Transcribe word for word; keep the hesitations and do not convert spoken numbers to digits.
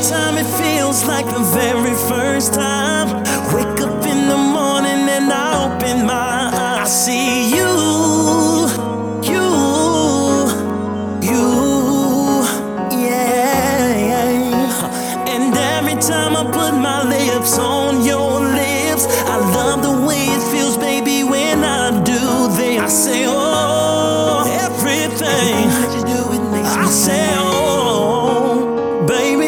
time it feels like the very first time. Wake up in the morning and I open my eyes. I see you, you, you, yeah. And every time I put my lips on your lips, I love the way it feels, baby, when I do this. I say